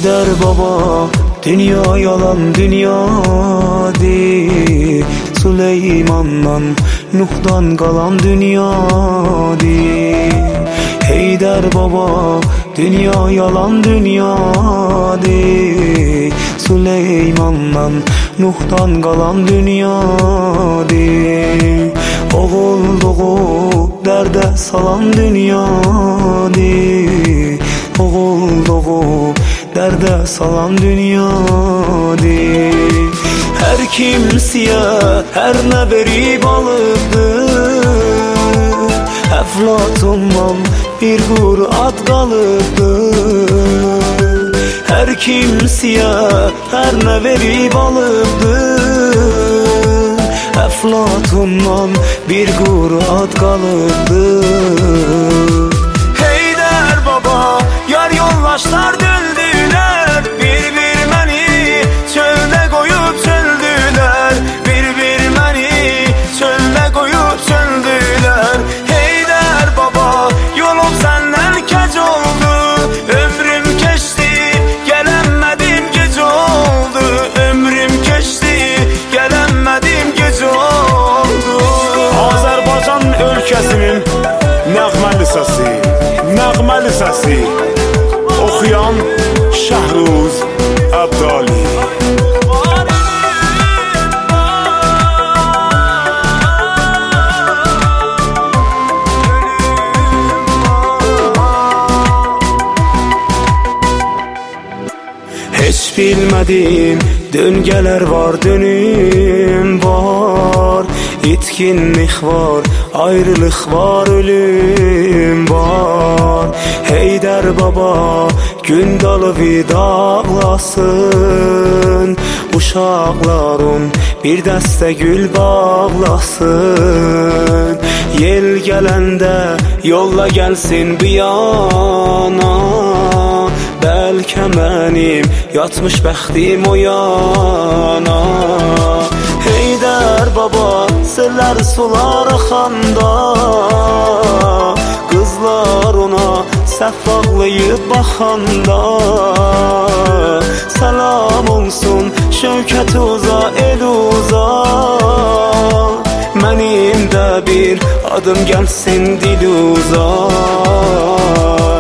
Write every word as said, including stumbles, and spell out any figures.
Heydər baba, dünya yalan dünyadır. Süleymandan, Nuhdan qalan dünyadır. Heydər baba, dünya yalan dünyadır. Süleymandan, Nuhdan qalan dünyadır. Oğul doğub dərdə salan dünyadır. Oğul doğub dərdə salan dünyadır. Hər kimsiyə hər nə verib alıbdır. Əflatundan bir quru ad qalıbdır. Hər kimsiyə hər nə verib alıbdır. Əflatundan bir quru ad qalıbdır. Heydər baba, yar yoldaşlar döndülər. Bir-bir məni çöldə qoyub çöldülər. Bir-bir məni çöldə qoyub çöldülər. Heydər baba, yolum səndən kəc oldu. Ömrüm keçdi, gələnmədim gec oldu. Ömrüm keçdi, gələnmədim gec oldu. Azərbaycan ölkəsinin nəğməli səsi, nəğməli səsi oxuyan Şəhruz Əbdali. Heç bilmədim, döngələr var, dönüm var. İtkinlik var, ayrılıq var, ölüm var. Heydər baba, gün dalı vidağlasın. Uşaqlarım bir dəstə gül bağlasın. Yel gələndə yolla gəlsin bir yana. Bəlkə mənim yatmış bəxtim o yana. Heydər baba, sellər sular axanda. Qızlar ona səhv bağlayıb baxanda. Salam olsun şövkət uza, el uza. Mənim də bir adım gəlsin dil uza.